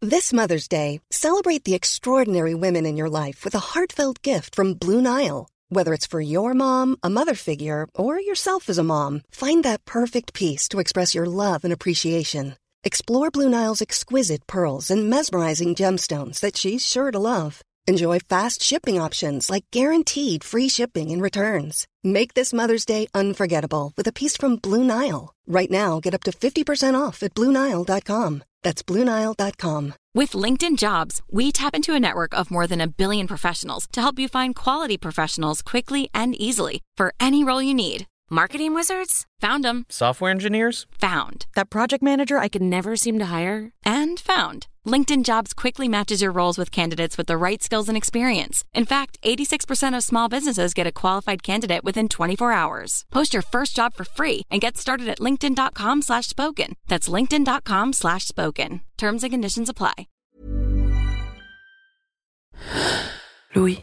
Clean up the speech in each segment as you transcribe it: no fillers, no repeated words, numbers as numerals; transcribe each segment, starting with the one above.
This Mother's Day, celebrate the extraordinary women in your life with a heartfelt gift from Blue Nile. Whether it's for your mom, a mother figure, or yourself as a mom, find that perfect piece to express your love and appreciation. Explore Blue Nile's exquisite pearls and mesmerizing gemstones that she's sure to love. Enjoy fast shipping options like guaranteed free shipping and returns. Make this Mother's Day unforgettable with a piece from Blue Nile. Right now, get up to 50% off at BlueNile.com. That's BlueNile.com. With LinkedIn Jobs, we tap into a network of more than 1 billion professionals to help you find quality professionals quickly and easily for any role you need. Marketing wizards? Found them. Software engineers? Found. That project manager I could never seem to hire? And found. LinkedIn Jobs quickly matches your roles with candidates with the right skills and experience. In fact, 86% of small businesses get a qualified candidate within 24 hours. Post your first job for free and get started at linkedin.com/spoken. That's linkedin.com/spoken. Terms and conditions apply. Louis.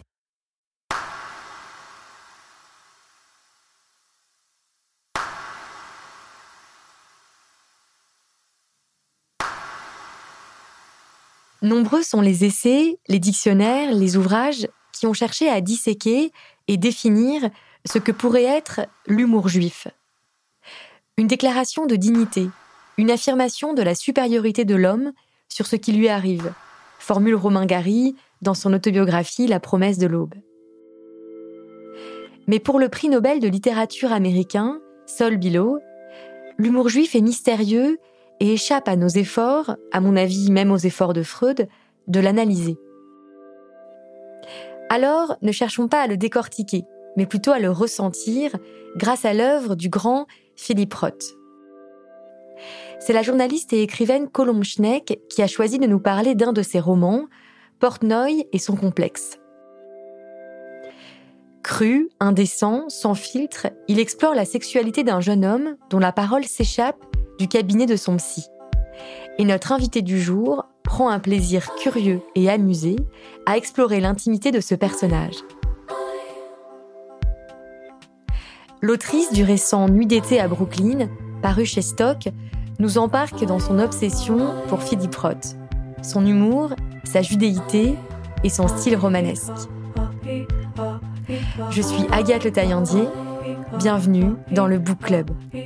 Nombreux sont les essais, les dictionnaires, les ouvrages qui ont cherché à disséquer et définir ce que pourrait être l'humour juif. Une déclaration de dignité, une affirmation de la supériorité de l'homme sur ce qui lui arrive, formule Romain Gary dans son autobiographie La promesse de l'aube. Mais pour le prix Nobel de littérature américain, Saul Bellow, l'humour juif est mystérieux et échappe à nos efforts, à mon avis même aux efforts de Freud, de l'analyser. Alors, ne cherchons pas à le décortiquer, mais plutôt à le ressentir grâce à l'œuvre du grand Philippe Roth. C'est la journaliste et écrivaine Colombe Schneck qui a choisi de nous parler d'un de ses romans, Portnoy et son complexe. Cru, indécent, sans filtre, il explore la sexualité d'un jeune homme dont la parole s'échappe du cabinet de son psy. Et notre invité du jour prend un plaisir curieux et amusé à explorer l'intimité de ce personnage. L'autrice du récent Nuit d'été à Brooklyn, paru chez Stock, nous embarque dans son obsession pour Philippe Roth, son humour, sa judéité et son style romanesque. Je suis Agathe Le Taillandier, bienvenue dans le Book Club.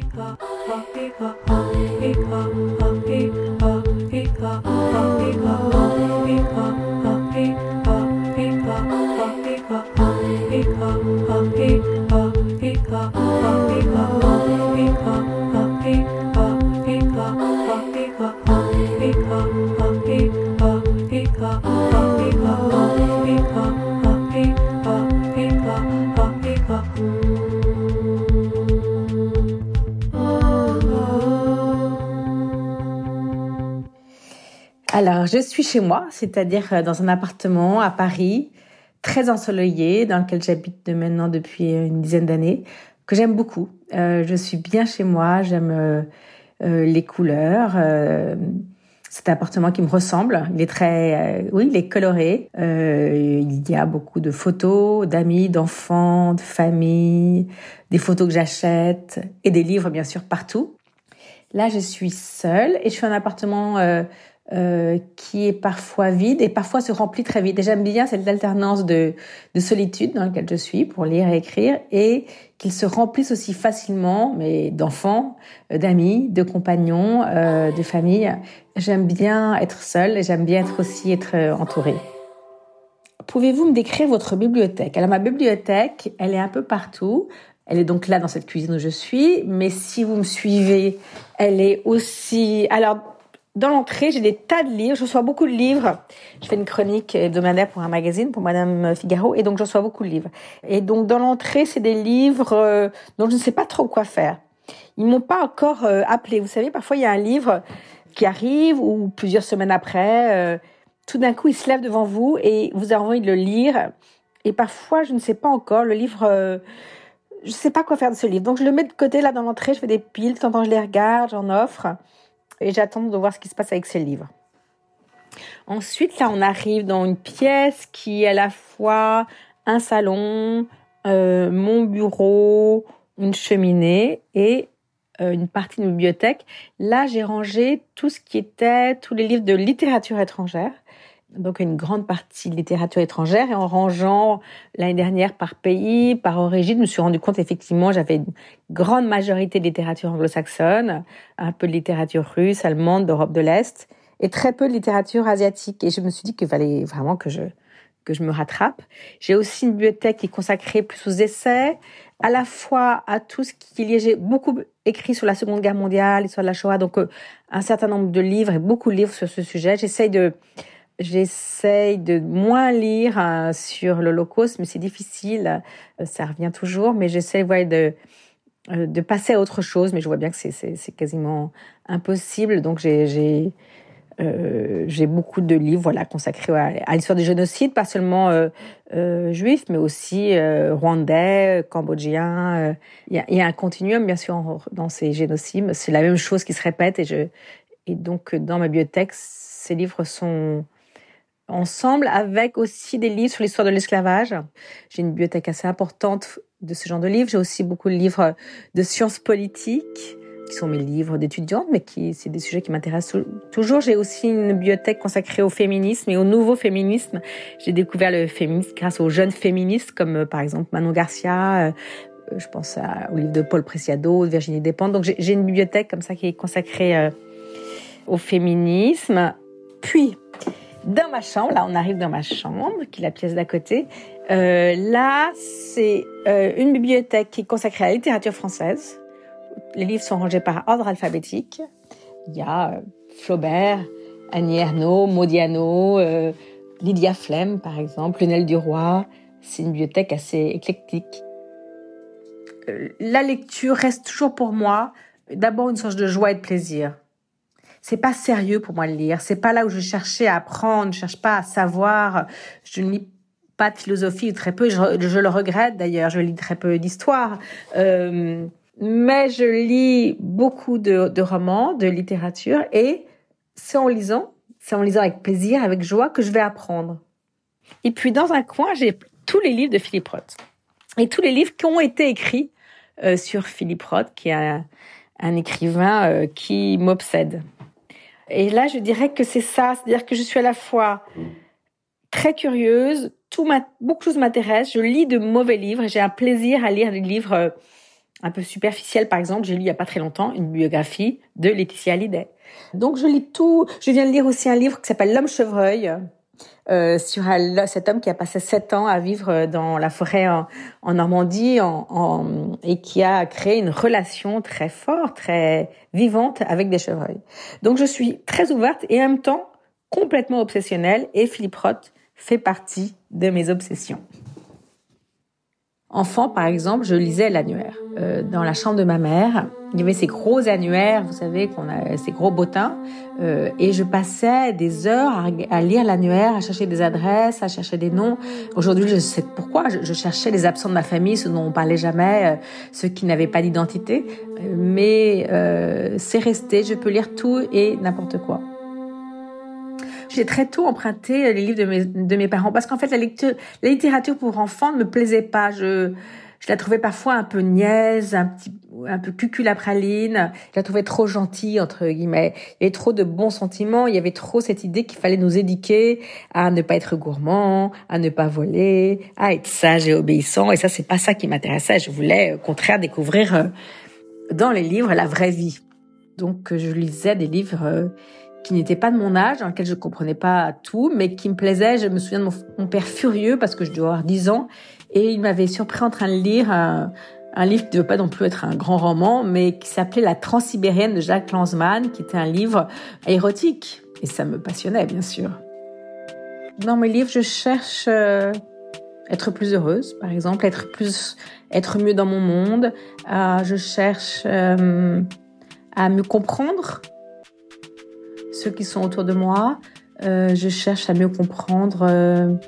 Alors, je suis chez moi, c'est-à-dire dans un appartement à Paris, très ensoleillé, dans lequel j'habite maintenant depuis une dizaine d'années, que j'aime beaucoup. Je suis bien chez moi, j'aime les couleurs. C'est un appartement qui me ressemble. Il est très, il est coloré. Il y a beaucoup de photos d'amis, d'enfants, de famille, des photos que j'achète et des livres bien sûr partout. Là, je suis seule et je suis en appartement qui est parfois vide et parfois se remplit très vite. Et j'aime bien cette alternance de solitude dans laquelle je suis pour lire et écrire et qu'il se remplisse aussi facilement, mais d'enfants, d'amis, de compagnons, de famille. J'aime bien être seule et j'aime bien être entourée. Pouvez-vous me décrire votre bibliothèque? Alors ma bibliothèque, elle est un peu partout. Elle est donc là dans cette cuisine où je suis, mais si vous me suivez, elle est aussi... Alors, dans l'entrée, j'ai des tas de livres. Je reçois beaucoup de livres. Je fais une chronique hebdomadaire pour un magazine, pour Madame Figaro, et donc je reçois beaucoup de livres. Et donc, dans l'entrée, c'est des livres dont je ne sais pas trop quoi faire. Ils m'ont pas encore appelé. Vous savez, parfois, il y a un livre qui arrive, ou plusieurs semaines après, tout d'un coup, il se lève devant vous et vous avez envie de le lire. Et parfois, je ne sais pas encore, le livre... je ne sais pas quoi faire de ce livre. Donc, je le mets de côté, là, dans l'entrée. Je fais des piles. De temps en temps, je les regarde, j'en offre. Et j'attends de voir ce qui se passe avec ces livres. Ensuite, là, on arrive dans une pièce qui est à la fois un salon, mon bureau, une cheminée et une partie de ma bibliothèque. Là, j'ai rangé tous les livres de littérature étrangère. Donc, une grande partie de littérature étrangère. Et en rangeant l'année dernière par pays, par origine, je me suis rendu compte, effectivement, j'avais une grande majorité de littérature anglo-saxonne, un peu de littérature russe, allemande, d'Europe de l'Est, et très peu de littérature asiatique. Et je me suis dit qu'il fallait vraiment que je me rattrape. J'ai aussi une bibliothèque qui est consacrée plus aux essais, à la fois à tout ce qui est lié. J'ai beaucoup écrit sur la Seconde Guerre mondiale, l'histoire de la Shoah, donc un certain nombre de livres et beaucoup de livres sur ce sujet. J'essaye de moins lire sur l'Holocauste, mais c'est difficile, ça revient toujours, mais j'essaie de passer à autre chose, mais je vois bien que c'est quasiment impossible. Donc j'ai beaucoup de livres consacrés à l'histoire du génocide, pas seulement juif, mais aussi rwandais, cambodgien. Il y a un continuum, bien sûr, dans ces génocides. C'est la même chose qui se répète, et donc dans ma bibliothèque, ces livres sont ensemble avec aussi des livres sur l'histoire de l'esclavage. J'ai une bibliothèque assez importante de ce genre de livres. J'ai aussi beaucoup de livres de sciences politiques, qui sont mes livres d'étudiante, mais c'est des sujets qui m'intéressent toujours. J'ai aussi une bibliothèque consacrée au féminisme et au nouveau féminisme. J'ai découvert le féminisme grâce aux jeunes féministes, comme par exemple Manon Garcia, je pense au livre de Paul Preciado, de Virginie Despentes. Donc j'ai une bibliothèque comme ça qui est consacrée au féminisme. Puis, dans ma chambre, là on arrive dans ma chambre, qui est la pièce d'à côté. Là, c'est une bibliothèque qui est consacrée à la littérature française. Les livres sont rangés par ordre alphabétique. Il y a Flaubert, Annie Ernaux, Modiano, Lydia Flem, par exemple, Lunel Duroy. C'est une bibliothèque assez éclectique. La lecture reste toujours pour moi d'abord une source de joie et de plaisir. C'est pas sérieux pour moi de lire. C'est pas là où je cherchais à apprendre, je cherche pas à savoir. Je ne lis pas de philosophie, très peu. Je le regrette d'ailleurs. Je lis très peu d'histoire. Mais je lis beaucoup de romans, de littérature, et c'est en lisant avec plaisir, avec joie, que je vais apprendre. Et puis dans un coin, j'ai tous les livres de Philippe Roth. Et tous les livres qui ont été écrits sur Philippe Roth, qui est un écrivain qui m'obsède. Et là, je dirais que c'est ça, c'est-à-dire que je suis à la fois très curieuse, beaucoup de choses m'intéressent, je lis de mauvais livres, et j'ai un plaisir à lire des livres un peu superficiels. Par exemple, j'ai lu il y a pas très longtemps une biographie de Laetitia Hallyday. Donc je lis tout. Je viens de lire aussi un livre qui s'appelle L'homme chevreuil, sur cet homme qui a passé 7 ans à vivre dans la forêt en Normandie et qui a créé une relation très forte, très vivante avec des chevreuils. Donc je suis très ouverte et en même temps complètement obsessionnelle, et Philippe Roth fait partie de mes obsessions. Enfant, par exemple, je lisais l'annuaire. Dans la chambre de ma mère, il y avait ces gros annuaires, vous savez, ces gros bottins, et je passais des heures à lire l'annuaire, à chercher des adresses, à chercher des noms. Aujourd'hui, je sais pourquoi. Je cherchais les absents de ma famille, ceux dont on parlait jamais, ceux qui n'avaient pas d'identité. Mais c'est resté, je peux lire tout et n'importe quoi. J'ai très tôt emprunté les livres de mes parents, parce qu'en fait, la littérature pour enfants ne me plaisait pas. Je la trouvais parfois un peu niaise, un peu cuculapraline. Je la trouvais trop gentille, entre guillemets. Il y avait trop de bons sentiments. Il y avait trop cette idée qu'il fallait nous éduquer à ne pas être gourmand, à ne pas voler, à être sage et obéissant. Et ça, c'est pas ça qui m'intéressait. Je voulais, au contraire, découvrir dans les livres la vraie vie. Donc, je lisais des livres qui n'étaient pas de mon âge, dans lesquels je comprenais pas tout, mais qui me plaisaient. Je me souviens de mon père furieux, parce que je dois avoir 10 ans, et il m'avait surpris en train de lire un livre qui ne devait pas non plus être un grand roman, mais qui s'appelait La Transsibérienne de Jacques Lanzmann, qui était un livre érotique. Et ça me passionnait, bien sûr. Dans mes livres, je cherche être plus heureuse, par exemple, être mieux dans mon monde. Je cherche à mieux comprendre ceux qui sont autour de moi. Je cherche à mieux comprendre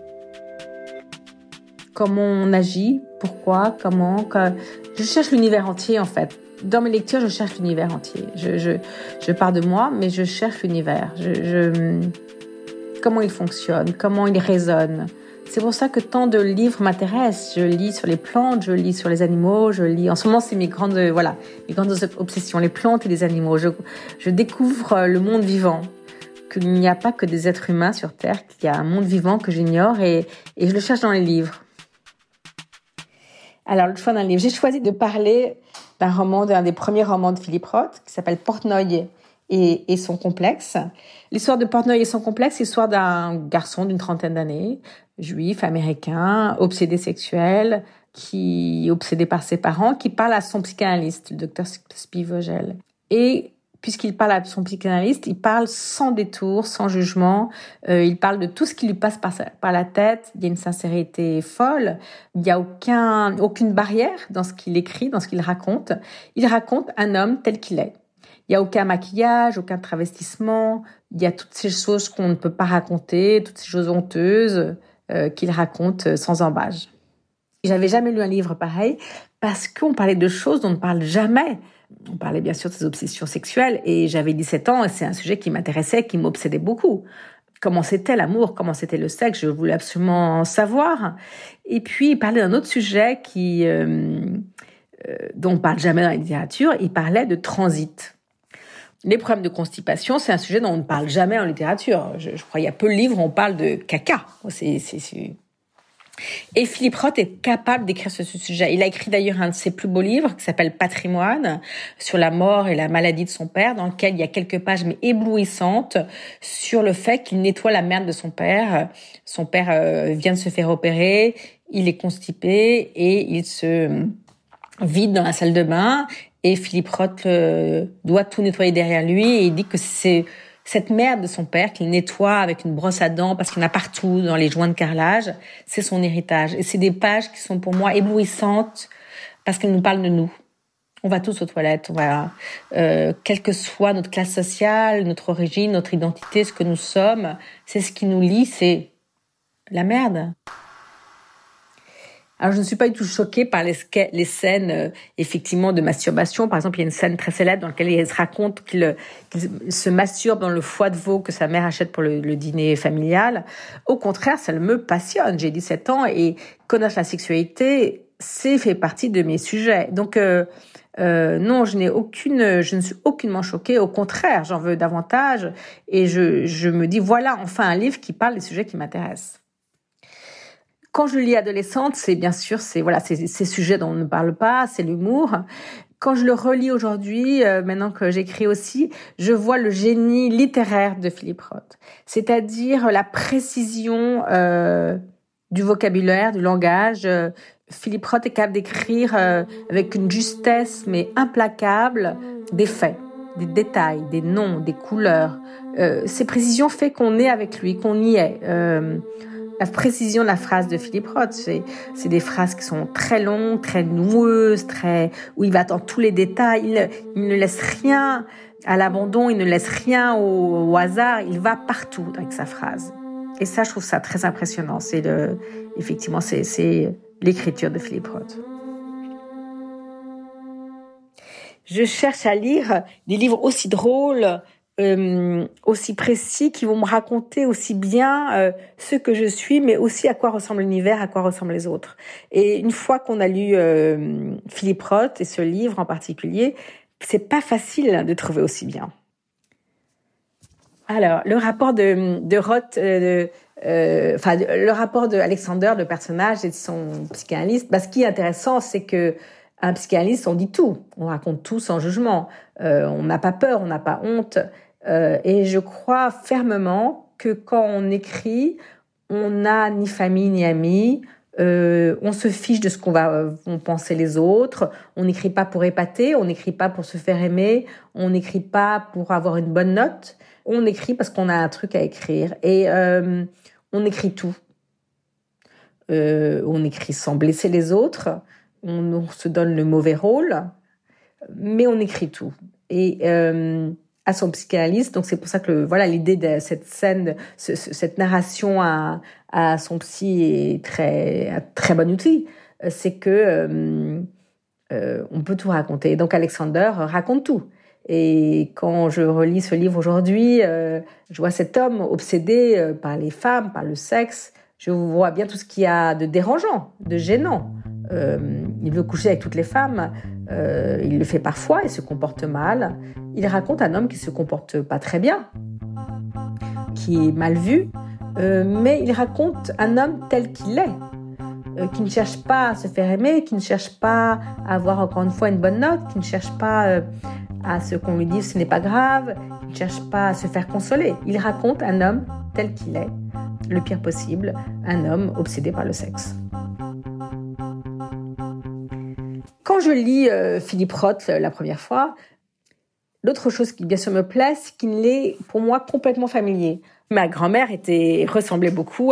comment on agit, pourquoi, comment. Je cherche l'univers entier, en fait. Dans mes lectures, je cherche l'univers entier. Je pars de moi, mais je cherche l'univers. Comment il fonctionne, comment il résonne, C'est pour ça que tant de livres m'intéressent. Je lis sur les plantes, je lis sur les animaux, je lis... En ce moment, c'est mes grandes obsessions, les plantes et les animaux. Je découvre le monde vivant, qu'il n'y a pas que des êtres humains sur Terre, qu'il y a un monde vivant que j'ignore et je le cherche dans les livres. Alors, le choix d'un livre. J'ai choisi de parler d'un des premiers romans de Philippe Roth, qui s'appelle Portnoy et son complexe. L'histoire de Portnoy et son complexe, c'est l'histoire d'un garçon d'une 30aine d'années, juif, américain, obsédé sexuel, qui est obsédé par ses parents, qui parle à son psychanalyste, le docteur Spivogel. Et puisqu'il parle à son psychanalyste, il parle sans détour, sans jugement. Il parle de tout ce qui lui passe par la tête. Il y a une sincérité folle. Il n'y a aucune barrière dans ce qu'il écrit, dans ce qu'il raconte. Il raconte un homme tel qu'il est. Il n'y a aucun maquillage, aucun travestissement. Il y a toutes ces choses qu'on ne peut pas raconter, toutes ces choses honteuses qu'il raconte sans embâche. J'avais jamais lu un livre pareil parce qu'on parlait de choses dont on ne parle jamais. On parlait bien sûr de ses obsessions sexuelles et j'avais 17 ans et c'est un sujet qui m'intéressait, qui m'obsédait beaucoup. Comment c'était l'amour, comment c'était le sexe, je voulais absolument savoir. Et puis, il parlait d'un autre sujet dont on ne parle jamais dans la littérature, il parlait de transit. Les problèmes de constipation, c'est un sujet dont on ne parle jamais en littérature. Je crois qu'il y a peu de livres où on parle de caca. Et Philippe Roth est capable d'écrire ce sujet. Il a écrit d'ailleurs un de ses plus beaux livres qui s'appelle Patrimoine, sur la mort et la maladie de son père, dans lequel il y a quelques pages mais éblouissantes sur le fait qu'il nettoie la merde de son père. Son père vient de se faire opérer, il est constipé et il se vide dans la salle de bain. Et Philippe Roth doit tout nettoyer derrière lui et il dit que c'est cette merde de son père qu'il nettoie avec une brosse à dents parce qu'il y en a partout dans les joints de carrelage, c'est son héritage. Et c'est des pages qui sont pour moi éblouissantes parce qu'elles nous parlent de nous. On va tous aux toilettes, quelle que soit notre classe sociale, notre origine, notre identité, ce que nous sommes, c'est ce qui nous lie, c'est la merde. Alors, je ne suis pas du tout choquée par les scènes, effectivement, de masturbation. Par exemple, il y a une scène très célèbre dans laquelle il se raconte qu'il se masturbe dans le foie de veau que sa mère achète pour le dîner familial. Au contraire, ça me passionne. J'ai 17 ans et connaître la sexualité, fait partie de mes sujets. Donc, non, je ne suis aucunement choquée. Au contraire, j'en veux davantage. Et je me dis, voilà, enfin, un livre qui parle des sujets qui m'intéressent. Quand je lis adolescente, c'est bien sûr, c'est ces sujets dont on ne parle pas, c'est l'humour. Quand je le relis aujourd'hui, maintenant que j'écris aussi, je vois le génie littéraire de Philippe Roth. C'est-à-dire la précision du vocabulaire, du langage. Philippe Roth est capable d'écrire avec une justesse mais implacable des faits, des détails, des noms, des couleurs. Ces précisions fait qu'on est avec lui, qu'on y est. La précision de la phrase de Philippe Roth, c'est des phrases qui sont très longues, très noueuses, où il va dans tous les détails. Il ne laisse rien à l'abandon, il ne laisse rien au hasard. Il va partout avec sa phrase. Et ça, je trouve ça très impressionnant. Effectivement, c'est l'écriture de Philippe Roth. Je cherche à lire des livres aussi drôles, aussi précis, qui vont me raconter aussi bien ce que je suis, mais aussi à quoi ressemble l'univers, à quoi ressemblent les autres. Et une fois qu'on a lu Philippe Roth et ce livre en particulier, c'est pas facile de trouver aussi bien. Alors, le rapport de Roth, le rapport de Alexander, le personnage, et de son psychanalyste. Ce qui est intéressant, c'est que un psychanalyste, on dit tout, on raconte tout sans jugement, on n'a pas peur, on n'a pas honte. Et je crois fermement que quand on écrit, on n'a ni famille ni amis, on se fiche de ce vont penser les autres, on n'écrit pas pour épater, on n'écrit pas pour se faire aimer, on n'écrit pas pour avoir une bonne note, on écrit parce qu'on a un truc à écrire. Et on écrit tout. On écrit sans blesser les autres, on se donne le mauvais rôle, mais on écrit tout. Et à son psychanalyste, donc c'est pour ça que l'idée de cette scène, cette narration à son psy est un très bon outil. C'est que on peut tout raconter. Donc Alexander raconte tout. Et quand je relis ce livre aujourd'hui, je vois cet homme obsédé par les femmes, par le sexe, Je vois bien tout ce qu'il y a de dérangeant, de gênant. Il veut coucher avec toutes les femmes. Il le fait parfois, il se comporte mal. Il raconte un homme qui se comporte pas très bien, qui est mal vu, mais il raconte un homme tel qu'il est, qui ne cherche pas à se faire aimer, qui ne cherche pas à avoir encore une fois une bonne note, qui ne cherche pas à ce qu'on lui dise ce n'est pas grave, qui ne cherche pas à se faire consoler. Il raconte un homme tel qu'il est, le pire possible, un homme obsédé par le sexe. Quand je lis Philippe Roth la première fois, l'autre chose qui bien sûr me plaît, c'est qu'il est pour moi complètement familier. Ma grand-mère ressemblait beaucoup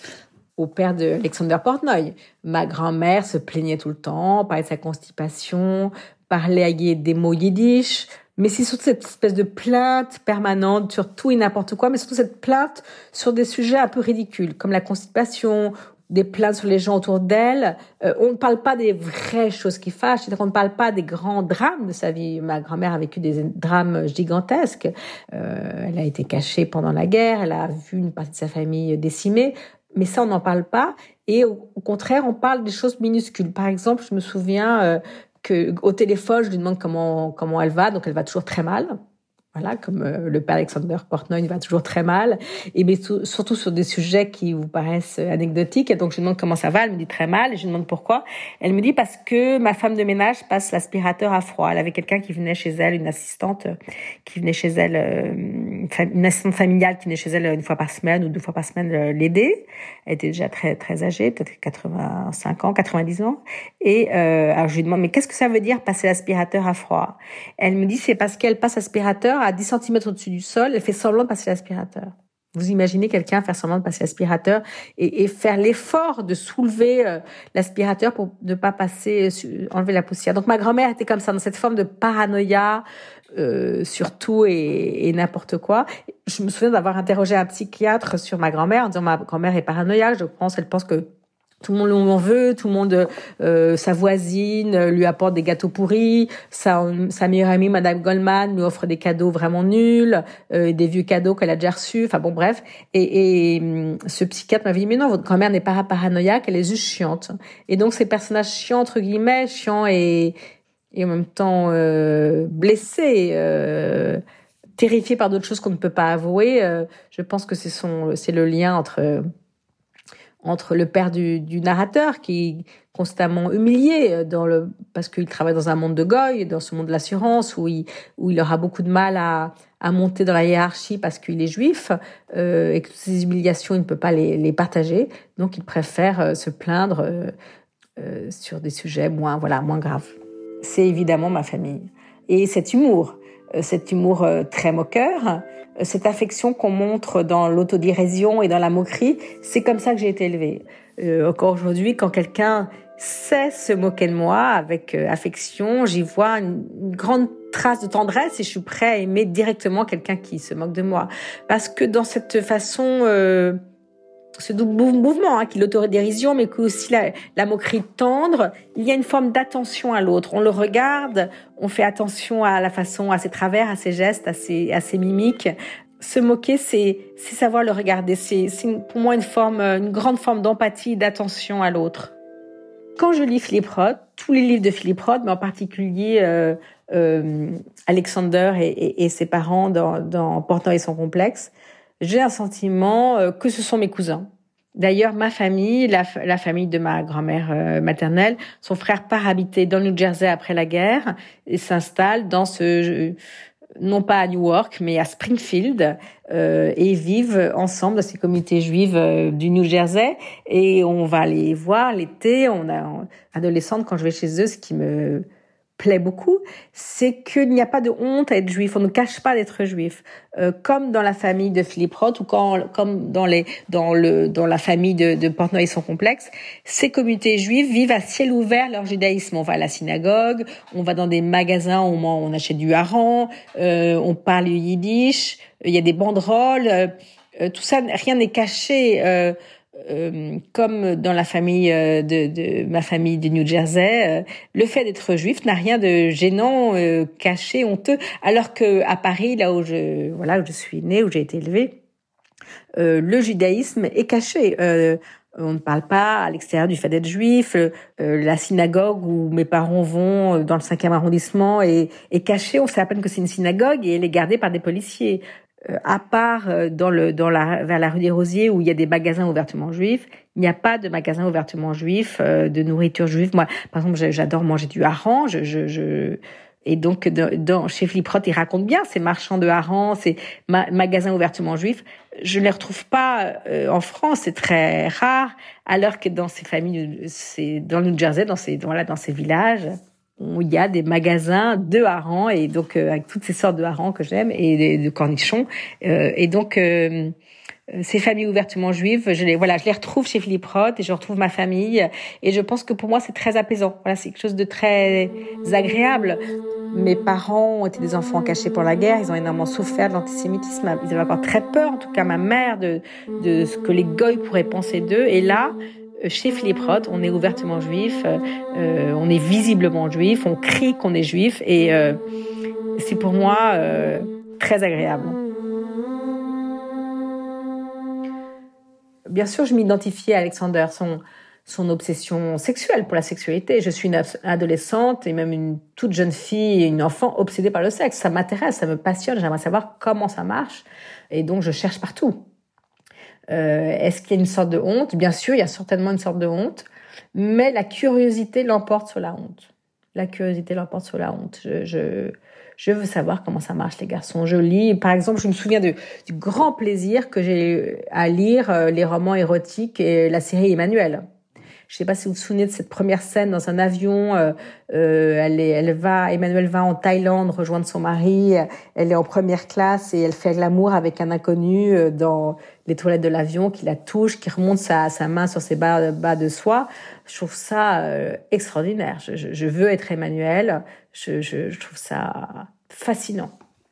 au père d'Alexander Portnoy. Ma grand-mère se plaignait tout le temps, parlait de sa constipation, parlait des mots yiddish, mais c'est surtout cette espèce de plainte permanente sur tout et n'importe quoi, mais surtout cette plainte sur des sujets un peu ridicules, comme la constipation, des plaintes sur les gens autour d'elle. On ne parle pas des vraies choses qui fâchent, c'est-à-dire qu'on ne parle pas des grands drames de sa vie. Ma grand-mère a vécu des drames gigantesques. Elle a été cachée pendant la guerre, elle a vu une partie de sa famille décimée, mais ça, on n'en parle pas. Et au contraire, on parle des choses minuscules. Par exemple, je me souviens qu'au téléphone, je lui demande comment elle va, donc elle va toujours très mal. Voilà, comme le père Alexander Portnoy va toujours très mal, et mais surtout sur des sujets qui vous paraissent anecdotiques. Et donc je lui demande comment ça va, elle me dit très mal, et je lui demande pourquoi. Elle me dit parce que ma femme de ménage passe l'aspirateur à froid. Elle avait quelqu'un qui venait chez elle, une assistante qui venait chez elle, une assistante familiale qui venait chez elle une fois par semaine ou 2 fois par semaine l'aider. Elle était déjà très très âgée, peut-être 85 ans, 90 ans. Et alors je lui demande mais qu'est-ce que ça veut dire passer l'aspirateur à froid? Elle me dit c'est parce qu'elle passe l'aspirateur à 10 cm au-dessus du sol, elle fait semblant de passer l'aspirateur. Vous imaginez quelqu'un faire semblant de passer l'aspirateur et faire l'effort de soulever l'aspirateur pour ne pas enlever la poussière. Donc ma grand-mère était comme ça, dans cette forme de paranoïa sur tout et n'importe quoi. Je me souviens d'avoir interrogé un psychiatre sur ma grand-mère en disant ma grand-mère est paranoïaque, elle pense que tout le monde lui en veut, tout le monde, sa voisine lui apporte des gâteaux pourris, sa meilleure amie, Madame Goldman, lui offre des cadeaux vraiment nuls, des vieux cadeaux qu'elle a déjà reçus, enfin bon bref. Et ce psychiatre m'avait dit, mais non, votre grand-mère n'est pas paranoïaque, elle est juste chiante. Et donc ces personnages chiants, entre guillemets, chiants et en même temps blessés, terrifiés par d'autres choses qu'on ne peut pas avouer, je pense que c'est le lien entre le père du narrateur qui est constamment humilié parce qu'il travaille dans un monde de goy, dans ce monde de l'assurance où il aura beaucoup de mal à monter dans la hiérarchie parce qu'il est juif et que toutes ces humiliations il ne peut pas les partager, donc il préfère se plaindre sur des sujets moins graves. C'est évidemment ma famille et cet humour très moqueur, cette affection qu'on montre dans l'autodérision et dans la moquerie, c'est comme ça que j'ai été élevée. Encore aujourd'hui, quand quelqu'un sait se moquer de moi avec affection, j'y vois une grande trace de tendresse et je suis prêt à aimer directement quelqu'un qui se moque de moi. Parce que dans cette façon, ce double mouvement qui est l'autodérision, mais qui est aussi la moquerie tendre, il y a une forme d'attention à l'autre. On le regarde, on fait attention à la façon, à ses travers, à ses gestes, à ses mimiques. Se moquer, c'est savoir le regarder. C'est pour moi une grande forme d'empathie, d'attention à l'autre. Quand je lis Philippe Roth, tous les livres de Philippe Roth, mais en particulier Alexander et ses parents dans Portnoy et son complexe, j'ai un sentiment que ce sont mes cousins. D'ailleurs, ma famille, la famille de ma grand-mère maternelle, son frère part habiter dans le New Jersey après la guerre et s'installe non pas à Newark, mais à Springfield, et vivent ensemble dans ces communautés juives du New Jersey. Et on va les voir l'été. Adolescente, quand je vais chez eux, ce qui me plaît beaucoup, c'est qu'il n'y a pas de honte à être juif. On ne cache pas d'être juif. Comme dans la famille de Philippe Roth ou comme dans la famille de Portnoy et son complexe, ces communautés juives vivent à ciel ouvert leur judaïsme. On va à la synagogue, on va dans des magasins où on achète du hareng, on parle yiddish, il y a des banderoles, tout ça, rien n'est caché. Comme dans la famille de ma famille du New Jersey, le fait d'être juif n'a rien de gênant, caché, honteux, alors que à Paris, là où je suis née, où j'ai été élevée, Le judaïsme est caché. On ne parle pas à l'extérieur du fait d'être juif. La synagogue où mes parents vont dans le 5e arrondissement est cachée. On sait à peine que c'est une synagogue et elle est gardée par des policiers. À part vers la rue des Rosiers où il y a des magasins ouvertement juifs, il n'y a pas de magasin ouvertement juif, de nourriture juive. Moi, par exemple, j'adore manger du hareng. Et donc, chez Philippe Roth, il raconte bien ces marchands de hareng, ces magasins ouvertement juifs. Je ne les retrouve pas en France, c'est très rare, alors que dans ces familles, c'est dans le New Jersey, dans ces villages, où il y a des magasins de harengs, et donc avec toutes ces sortes de harengs que j'aime, et de cornichons. Et donc, ces familles ouvertement juives, je les retrouve chez Philippe Roth et je retrouve ma famille. Et je pense que pour moi, c'est très apaisant. Voilà, c'est quelque chose de très agréable. Mes parents ont été des enfants cachés pour la guerre. Ils ont énormément souffert de l'antisémitisme. Ils avaient encore très peur, en tout cas ma mère, de ce que les goïs pourraient penser d'eux. Et là, chez Philippe Roth, on est ouvertement juif, on est visiblement juif, on crie qu'on est juif. Et c'est pour moi très agréable. Bien sûr, je m'identifiais à Alexander, son obsession sexuelle pour la sexualité. Je suis une adolescente et même une toute jeune fille, une enfant obsédée par le sexe. Ça m'intéresse, ça me passionne, j'aimerais savoir comment ça marche. Et donc, je cherche partout. Est-ce qu'il y a une sorte de honte ? Bien sûr, il y a certainement une sorte de honte, mais la curiosité l'emporte sur la honte. La curiosité l'emporte sur la honte. Je veux savoir comment ça marche, les garçons. Je lis, par exemple, je me souviens du grand plaisir que j'ai à lire les romans érotiques et la série Emmanuel. Je ne sais pas si vous vous souvenez de cette première scène dans un avion. Emmanuel va en Thaïlande rejoindre son mari. Elle est en première classe et elle fait l'amour avec un inconnu dans les toilettes de l'avion, qui la touche, qui remonte sa main sur ses bas de soie. Je trouve ça extraordinaire. Je veux être Emmanuel. Je trouve ça fascinant.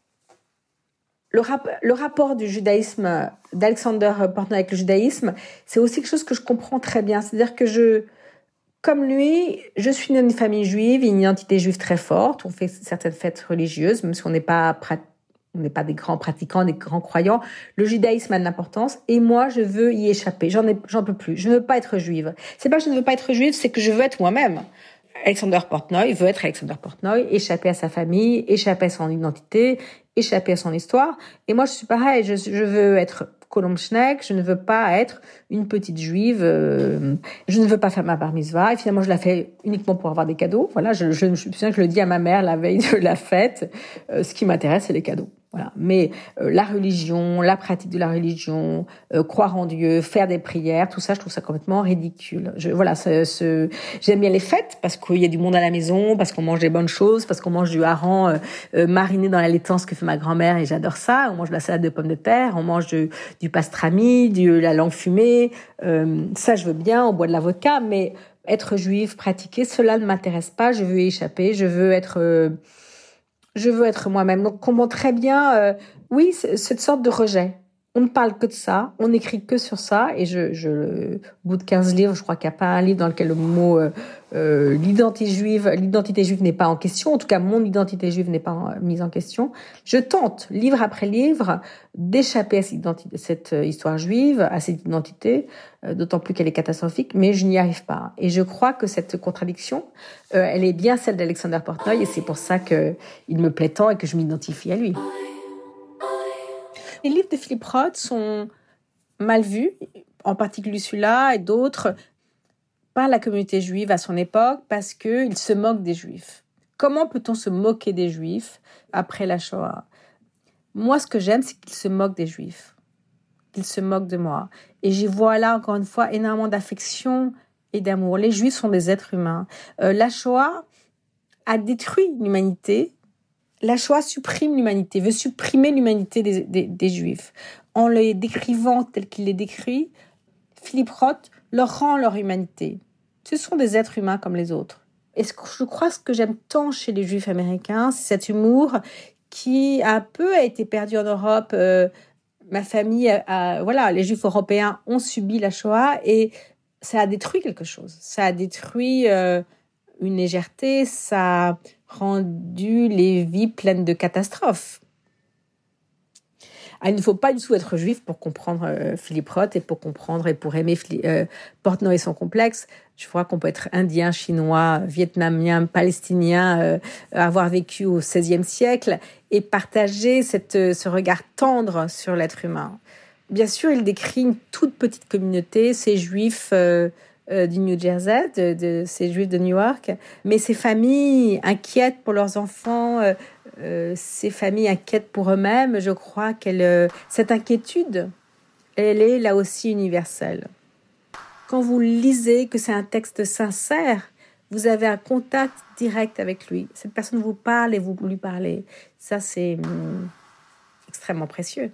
Le rapport du judaïsme, d'Alexander Portnoy avec le judaïsme, c'est aussi quelque chose que je comprends très bien. C'est-à-dire que comme lui, je suis née dans une famille juive, une identité juive très forte. On fait certaines fêtes religieuses, même si on n'est pas des grands pratiquants, des grands croyants. Le judaïsme a de l'importance et moi, je veux y échapper. J'en peux plus. Je ne veux pas être juive. C'est pas que je ne veux pas être juive, c'est que je veux être moi-même. Alexander Portnoy veut être Alexander Portnoy, échapper à sa famille, échapper à son identité, échapper à son histoire. Et moi, je suis pareil. Je veux être Colombe Schneck. Je ne veux pas être une petite juive. Je ne veux pas faire ma bar mitzvah. Et finalement, je la fais uniquement pour avoir des cadeaux. Voilà. Je me souviens que je le dis à ma mère la veille de la fête. Ce qui m'intéresse, c'est les cadeaux. Voilà. Mais la religion, la pratique de la religion, croire en Dieu, faire des prières, tout ça, je trouve ça complètement ridicule. J'aime bien les fêtes parce qu'il y a du monde à la maison, parce qu'on mange des bonnes choses, parce qu'on mange du hareng mariné dans la laitance que fait ma grand-mère et j'adore ça. On mange de la salade de pommes de terre, on mange du pastrami, la langue fumée. Ça, je veux bien. On boit de la vodka, mais être juive, pratiquer, cela ne m'intéresse pas. Je veux y échapper. Je veux être moi-même. Donc, on comprend très bien, oui, cette sorte de rejet. On ne parle que de ça, on n'écrit que sur ça, et au bout de 15 livres, je crois qu'il n'y a pas un livre dans lequel le mot l'identité juive n'est pas en question. En tout cas, mon identité juive n'est pas mise en question. Je tente, livre après livre, d'échapper à cette histoire juive, à cette identité, d'autant plus qu'elle est catastrophique, mais je n'y arrive pas. Et je crois que cette contradiction, elle est bien celle d'Alexander Portnoy, et c'est pour ça qu'il me plaît tant et que je m'identifie à lui. Les livres de Philippe Roth sont mal vus, en particulier celui-là et d'autres, par la communauté juive à son époque, parce qu'il se moque des Juifs. Comment peut-on se moquer des Juifs après la Shoah ? Moi, ce que j'aime, c'est qu'il se moque des Juifs, qu'il se moque de moi. Et j'y vois là, encore une fois, énormément d'affection et d'amour. Les Juifs sont des êtres humains. La Shoah a détruit l'humanité. La Shoah supprime l'humanité, veut supprimer l'humanité des Juifs. En les décrivant tels qu'il les décrit, Philippe Roth leur rend leur humanité. Ce sont des êtres humains comme les autres. Et je crois ce que j'aime tant chez les Juifs américains, c'est cet humour qui un peu a été perdu en Europe. Ma famille, les Juifs européens ont subi la Shoah et ça a détruit quelque chose. Ça a détruit une légèreté, ça a rendu les vies pleines de catastrophes. il ne faut pas du tout être juif pour comprendre Philippe Roth et pour comprendre et pour aimer Portnoy et son complexe. Je crois qu'on peut être indien, chinois, vietnamien, palestinien, avoir vécu au XVIe siècle et partager ce regard tendre sur l'être humain. Bien sûr, il décrit une toute petite communauté, ces juifs du New Jersey, ces juifs de New York, mais ces familles inquiètes pour leurs enfants, ces familles inquiètes pour eux-mêmes, je crois cette inquiétude, elle est là aussi universelle. Quand vous lisez que c'est un texte sincère, vous avez un contact direct avec lui. Cette personne vous parle et vous lui parlez. Ça, c'est extrêmement précieux.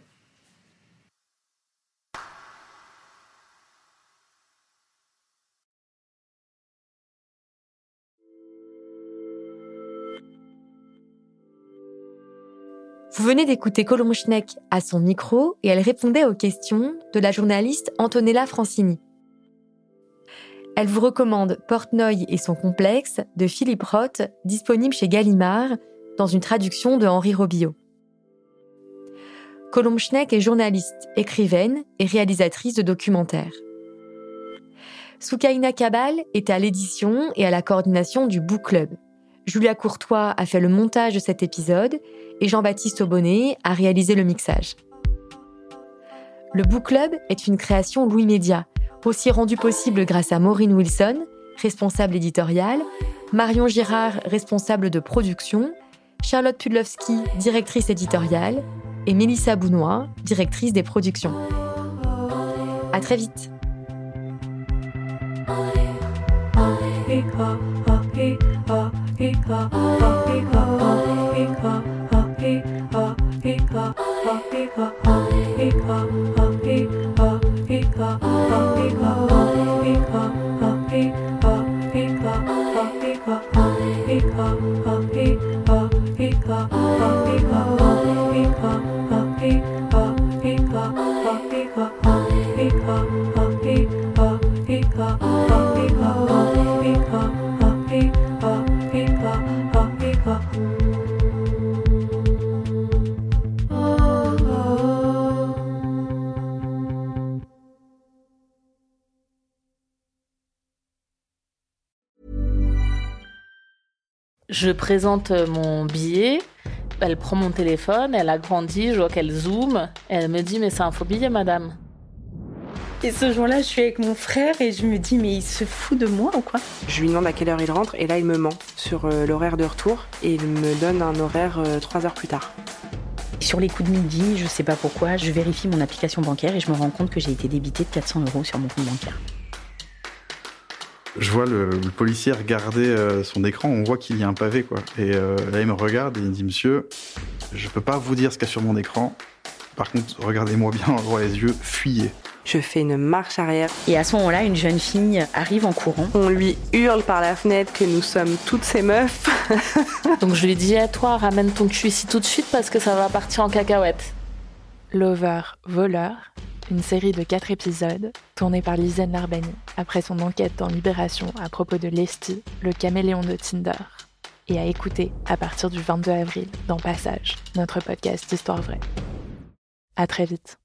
Vous venez d'écouter Kolomschneck à son micro et elle répondait aux questions de la journaliste Antonella Francini. Elle vous recommande Portnoy et son complexe de Philippe Roth, disponible chez Gallimard, dans une traduction de Henri Robillot. Kolomschneck est journaliste, écrivaine et réalisatrice de documentaires. Soukaina Kabal est à l'édition et à la coordination du Book Club. Julia Courtois a fait le montage de cet épisode et Jean-Baptiste Aubonnet a réalisé le mixage. Le Book Club est une création Louis Média, aussi rendue possible grâce à Maureen Wilson, responsable éditoriale, Marion Girard, responsable de production, Charlotte Pudlowski, directrice éditoriale, et Mélissa Bounois, directrice des productions. À très vite. Je présente mon billet, elle prend mon téléphone, elle agrandit, je vois qu'elle zoome, elle me dit « mais c'est un faux billet, madame ». Et ce jour-là, je suis avec mon frère et je me dis « mais il se fout de moi ou quoi ?» Je lui demande à quelle heure il rentre et là il me ment sur l'horaire de retour et il me donne un horaire 3 heures plus tard. Sur les coups de midi, je sais pas pourquoi, je vérifie mon application bancaire et je me rends compte que j'ai été débitée de 400 € sur mon compte bancaire. Je vois le policier regarder son écran, on voit qu'il y a un pavé, quoi. Et là, il me regarde et il me dit « Monsieur, je peux pas vous dire ce qu'il y a sur mon écran. Par contre, regardez-moi bien droit les yeux, fuyez. » Je fais une marche arrière. Et à ce moment-là, une jeune fille arrive en courant. On lui hurle par la fenêtre que nous sommes toutes ces meufs. Donc je lui dis « toi, ramène ton cul ici tout de suite parce que ça va partir en cacahuète ». Lover, voleur, une série de 4 épisodes, tournée par Lisanne Larbani, après son enquête dans Libération à propos de Lesty, le caméléon de Tinder, et à écouter à partir du 22 avril dans Passage, notre podcast d'Histoire vraie. À très vite.